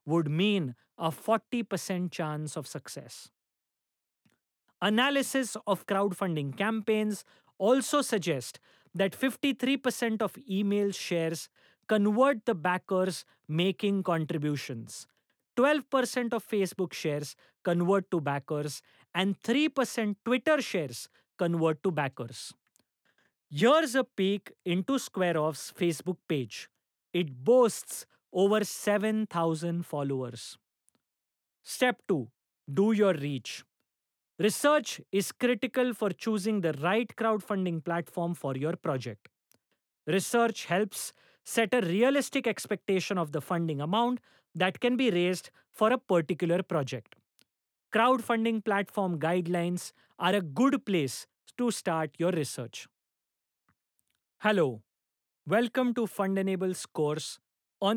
would mean a 40% chance of success. Analysis of crowdfunding campaigns also suggest that 53% of email shares convert the backers making contributions. 12% of Facebook shares convert to backers, and 3% Twitter shares convert to backers. Here's a peek into SquareOff's Facebook page. It boasts over 7,000 followers. Step 2. Do your reach. Research is critical for choosing the right crowdfunding platform for your project. Research helps set a realistic expectation of the funding amount that can be raised for a particular project. Crowdfunding platform guidelines are a good place to start your research. Hello, welcome to Fund Enable's course